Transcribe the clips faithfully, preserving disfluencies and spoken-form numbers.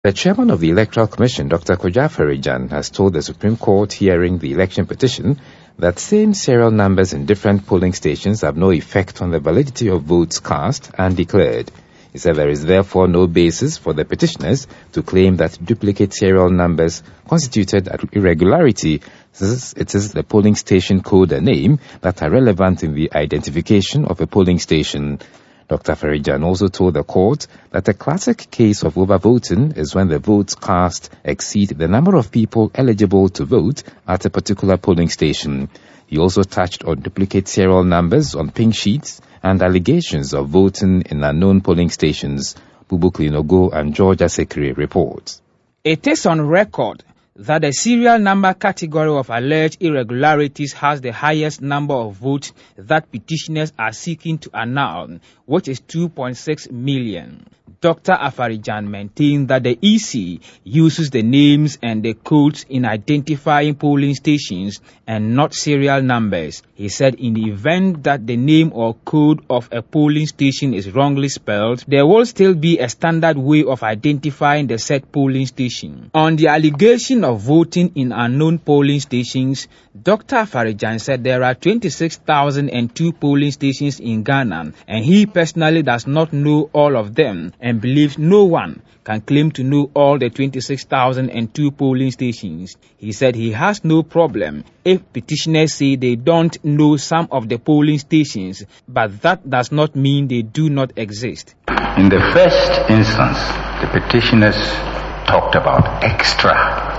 The chairman of the Electoral Commission, Doctor Kojo Afari-Gyan, has told the Supreme Court hearing the election petition that same serial numbers in different polling stations have no effect on the validity of votes cast and declared. He said there is therefore no basis for the petitioners to claim that duplicate serial numbers constituted an irregularity, since it is the polling station code and name that are relevant in the identification of a polling station. Doctor Afari-Gyan also told the court that a classic case of overvoting is when the votes cast exceed the number of people eligible to vote at a particular polling station. He also touched on duplicate serial numbers on pink sheets and allegations of voting in unknown polling stations. Bubu Klinogo and George Asekri reports. It is on record that the serial number category of alleged irregularities has the highest number of votes that petitioners are seeking to annul, which is two point six million. Doctor Afari-Gyan maintained that the E C uses the names and the codes in identifying polling stations and not serial numbers. He said in the event that the name or code of a polling station is wrongly spelled, there will still be a standard way of identifying the said polling station. On the allegation of voting in unknown polling stations, Doctor Afari-Gyan said there are twenty-six thousand two polling stations in Ghana, and he personally does not know all of them and believes no one can claim to know all the twenty-six thousand two polling stations. He said he has no problem if petitioners say they don't know some of the polling stations, but that does not mean they do not exist. In the first instance, the petitioners talked about extra,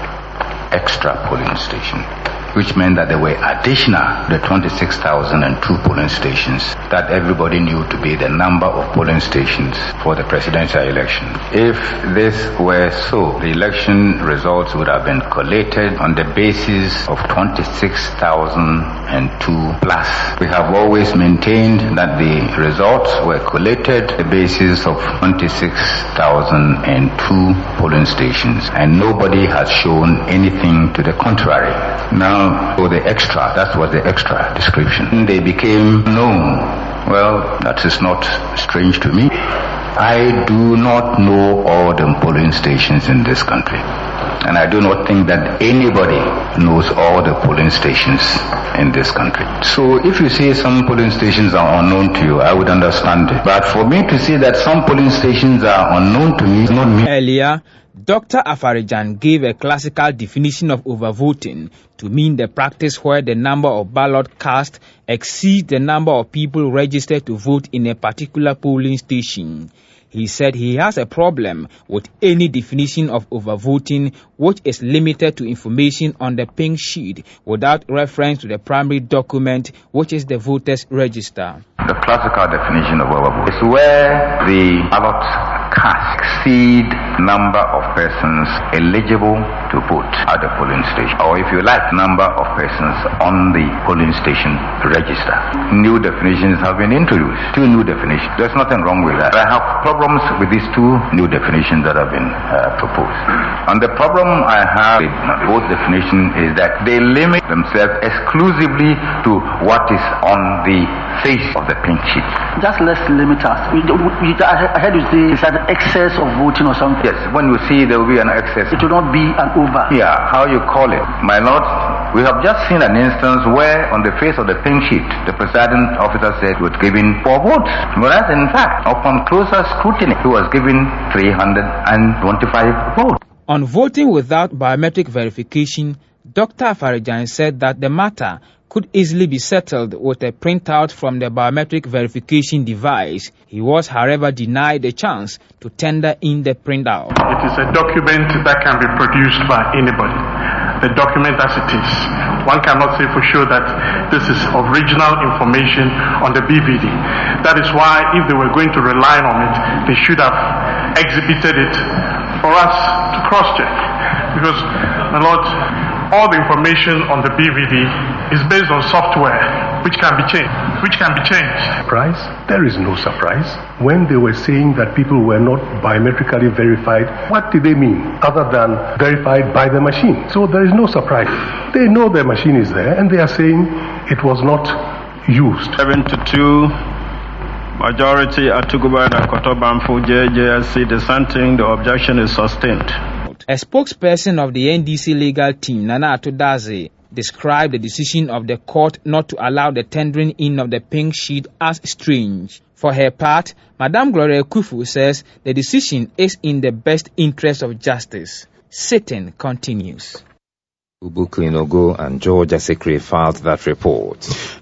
extra polling station, which meant that there were additional the twenty-six thousand two polling stations that everybody knew to be the number of polling stations for the presidential election. If this were so, the election results would have been collated on the basis of twenty-six thousand two plus. We have always maintained that the results were collated on the basis of twenty-six thousand two polling stations, and nobody has shown anything to the contrary. Now, for the extra, that was the extra description. They became known. Well, that is not strange to me. I do not know all the polling stations in this country. And I do not think that anybody knows all the polling stations in this country. So if you say some polling stations are unknown to you, I would understand it. But for me to say that some polling stations are unknown to me is not me. Earlier, Doctor Afari-Gyan gave a classical definition of overvoting to mean the practice where the number of ballot cast exceeds the number of people registered to vote in a particular polling station. He said he has a problem with any definition of overvoting which is limited to information on the pink sheet without reference to the primary document, which is the voter's register. The classical definition of overvote is where the ballot cast exceed number of persons eligible to vote at the polling station, or if you like, number of persons on the polling station register. New definitions have been introduced. Two new definitions. There's nothing wrong with that. I have problems with these two new definitions that have been uh, proposed. And the problem I have with both definitions is that they limit themselves exclusively to what is on the face of the pink sheet. Just let's limit us. We, we, I heard you say it's an excess of voting or something. Yes, when you see there will be an excess. It will not be an over. Yeah, how you call it. My lord, we have just seen an instance where on the face of the pink sheet, the presiding officer said he was given four votes. Whereas in fact, upon closer scrutiny, he was given three hundred twenty-five votes. On voting without biometric verification, Doctor Afari-Gyan said that the matter could easily be settled with a printout from the biometric verification device. He was, however, denied the chance to tender in the printout. It is a document that can be produced by anybody. The document as it is. One cannot say for sure that this is original information on the B V D. That is why if they were going to rely on it, they should have exhibited it for us to cross-check. Because, my lord, all the information on the B V D is based on software which can be changed. Which can be changed. Surprise? There is no surprise. When they were saying that people were not biometrically verified, what did they mean other than verified by the machine? So there is no surprise. They know their machine is there and they are saying it was not used. seventy-two Majority Atuguba and Akotobamfu J J S C dissenting. The objection is sustained. A spokesperson of the N D C legal team, Nana Atodaze, described the decision of the court not to allow the tendering in of the pink sheet as strange. For her part, Madame Gloria Kufu says the decision is in the best interest of justice. Sitting continues. Ubu Klinogo and George Asekre filed that report.